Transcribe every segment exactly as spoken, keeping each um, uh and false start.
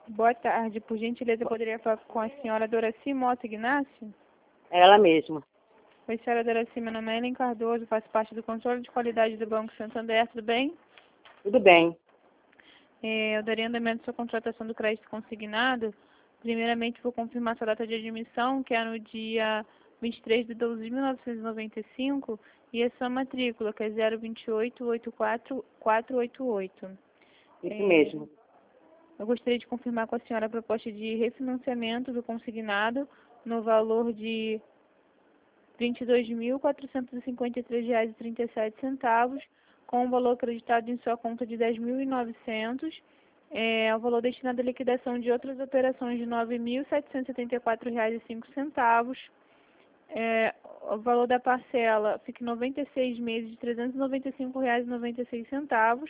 Boa tarde. Por gentileza, eu poderia falar com a senhora Doraci Mota Ignácio? Ela mesma. Oi, senhora Doraci. Meu nome é Ellen Cardoso, faço parte do controle de qualidade do Banco Santander. Tudo bem? Tudo bem. É, eu daria andamento à sua contratação do crédito consignado. Primeiramente, vou confirmar sua data de admissão, que é no dia vinte e três de doze de mil novecentos e noventa e cinco, e a sua matrícula, que é zero vinte e oito, oitenta e quatro, quatrocentos e oitenta e oito. Isso É, mesmo. Eu gostaria de confirmar com a senhora a proposta de refinanciamento do consignado no valor de vinte e dois mil, quatrocentos e cinquenta e três reais e trinta e sete centavos, com o valor acreditado em sua conta de dez mil e novecentos reais. É, o valor destinado à liquidação de outras operações de nove mil, setecentos e setenta e quatro reais e cinco centavos. É, o valor da parcela fica em noventa e seis meses de trezentos e noventa e cinco reais e noventa e seis centavos.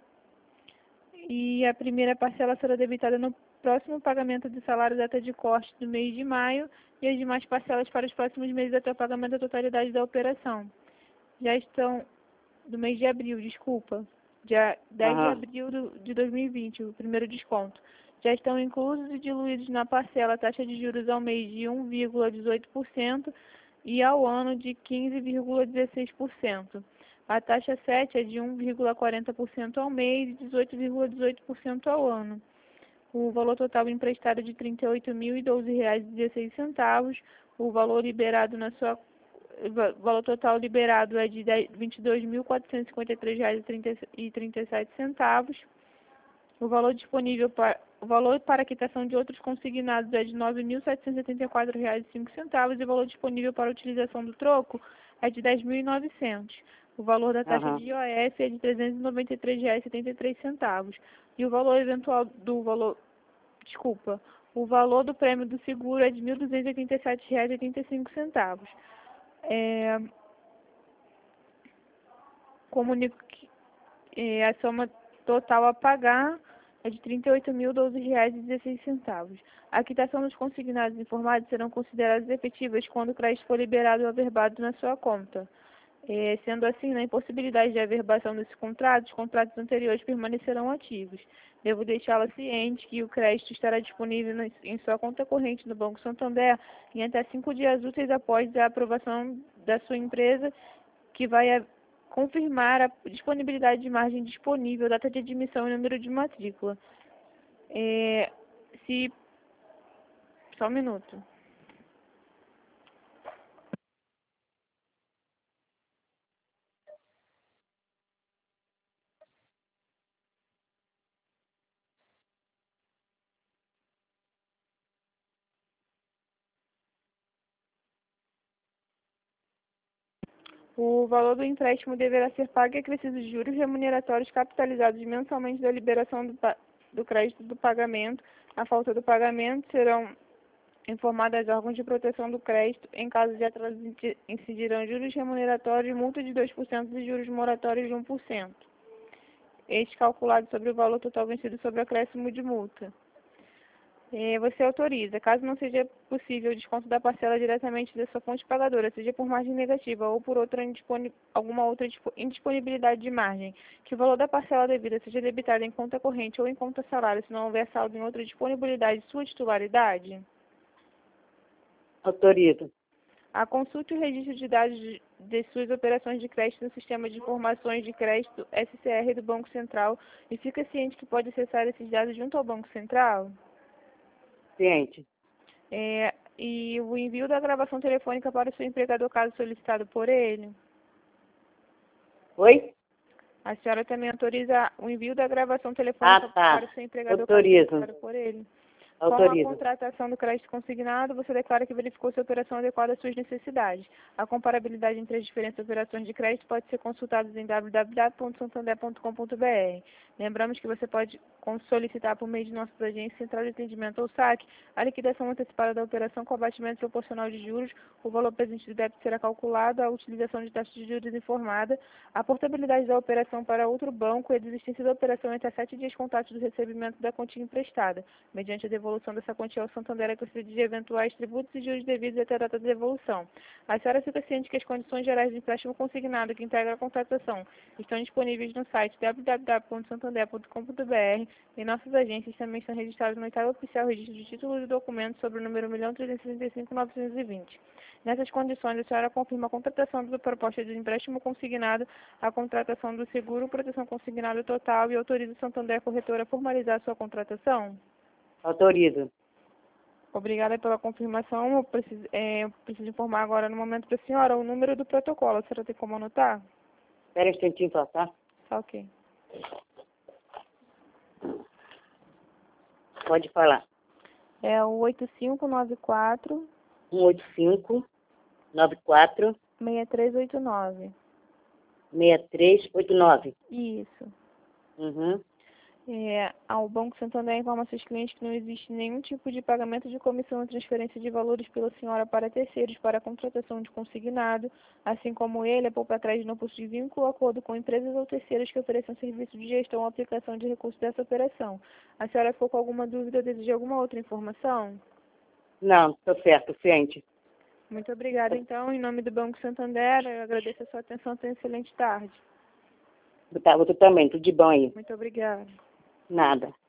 E a primeira parcela será debitada no próximo pagamento do salário data de corte do mês de maio e as demais parcelas para os próximos meses até o pagamento da totalidade da operação. Já estão, do mês de abril, desculpa, dia dez de Aham. abril do, de dois mil e vinte, o primeiro desconto. Já estão inclusos e diluídos na parcela a taxa de juros ao mês de um vírgula dezoito por cento e ao ano de quinze vírgula dezesseis por cento. A taxa sete é de um vírgula quarenta por cento ao mês e dezoito vírgula dezoito por cento ao ano. O valor total emprestado é de trinta e oito mil e doze reais e dezesseis centavos. O valor liberado na sua o valor total liberado é de vinte e dois mil, quatrocentos e cinquenta e três reais e trinta e sete centavos. O valor disponível para o valor para quitação de outros consignados é de nove mil, setecentos e setenta e quatro reais e cinco centavos e o valor disponível para a utilização do troco é de dez mil e novecentos. O valor da taxa Aham. de I O F é de trezentos e noventa e três reais e setenta e três centavos. E o valor eventual do valor, desculpa, o valor do prêmio do seguro é de mil duzentos e oitenta e sete reais e oitenta e cinco centavos. É, comunico que é, a soma total a pagar é de trinta e oito mil, doze reais e dezesseis centavos. A quitação dos consignados informados serão consideradas efetivas quando o crédito for liberado ou averbado na sua conta. É, sendo assim, na impossibilidade de averbação desse contrato, os contratos anteriores permanecerão ativos. Devo deixá-la ciente que o crédito estará disponível na- em sua conta corrente no Banco Santander em até cinco dias úteis após a aprovação da sua empresa, que vai a- confirmar a disponibilidade de margem disponível, data de admissão e número de matrícula. É, se... Só um minuto. O valor do empréstimo deverá ser pago e acrescidos juros remuneratórios capitalizados mensalmente da liberação do, pa- do crédito do pagamento. A falta do pagamento serão informadas as órgãos de proteção do crédito. Em caso de atraso, inci- incidirão juros remuneratórios, multa de dois por cento e juros moratórios de um por cento. Este calculado sobre o valor total vencido sobre acréscimo de multa. Eh, Você autoriza, caso não seja possível o desconto da parcela diretamente da sua fonte pagadora, seja por margem negativa ou por outra indisponi- alguma outra dispo- indisponibilidade de margem, que o valor da parcela devida seja debitado em conta corrente ou em conta salário, se não houver saldo em outra disponibilidade de sua titularidade. Autoriza. A consulta e o registro de dados de, de suas operações de crédito no Sistema de Informações de Crédito S C R do Banco Central e fica ciente que pode acessar esses dados junto ao Banco Central. Ciente. É, e o envio da gravação telefônica para o seu empregador, caso solicitado por ele. Oi? A senhora também autoriza o envio da gravação Ah, telefônica para o tá. seu empregador, caso Autorizo. solicitado por ele. Com a Autorizo. contratação do crédito consignado, você declara que verificou se a operação adequada às suas necessidades. A comparabilidade entre as diferentes operações de crédito pode ser consultada em w w w ponto santander ponto com ponto b r. Lembramos que você pode solicitar por meio de nossas agências Central de Atendimento ou SAC a liquidação antecipada da operação com abatimento proporcional de juros. O valor presente do débito será calculado, a utilização de taxa de juros informada, a portabilidade da operação para outro banco e a desistência da operação entre a sete dias contatos do recebimento da quantia emprestada, mediante a devolução devolução dessa quantia ao Santander é concedida de eventuais tributos e juros devidos até a data da devolução. A senhora fica ciente que as condições gerais de empréstimo consignado que integra a contratação estão disponíveis no site w w w ponto santander ponto com ponto b r e nossas agências também estão registradas no oitavo oficial registro de títulos e documentos sobre o número um milhão trezentos e trinta e cinco mil novecentos e vinte. Nessas condições, a senhora confirma a contratação da proposta de empréstimo consignado, a contratação do seguro, proteção consignado total e autoriza o Santander Corretora a formalizar a sua contratação? Autorizo. Obrigada pela confirmação. Eu preciso, é, eu preciso informar agora no momento para a senhora o número do protocolo. A senhora tem como anotar? Espera um instantinho só, tá? Tá ok. Pode falar. É o oito cinco nove quatro, um oito cinco, nove quatro, seis três oito nove. seis três oito nove. Isso. Uhum. É, ao Banco Santander informa seus clientes que não existe nenhum tipo de pagamento de comissão ou transferência de valores pela senhora para terceiros para a contratação de consignado, assim como ele é poupa atrás de não possui vínculo ou acordo com empresas ou terceiros que ofereçam serviço de gestão ou aplicação de recursos dessa operação. A senhora ficou com alguma dúvida ou deseja alguma outra informação? Não, estou certo, ciente. Muito obrigada, então. Em nome do Banco Santander, eu agradeço a sua atenção. Tenha uma excelente tarde. Tá, você também, tudo de bom aí. Muito obrigada. Nada.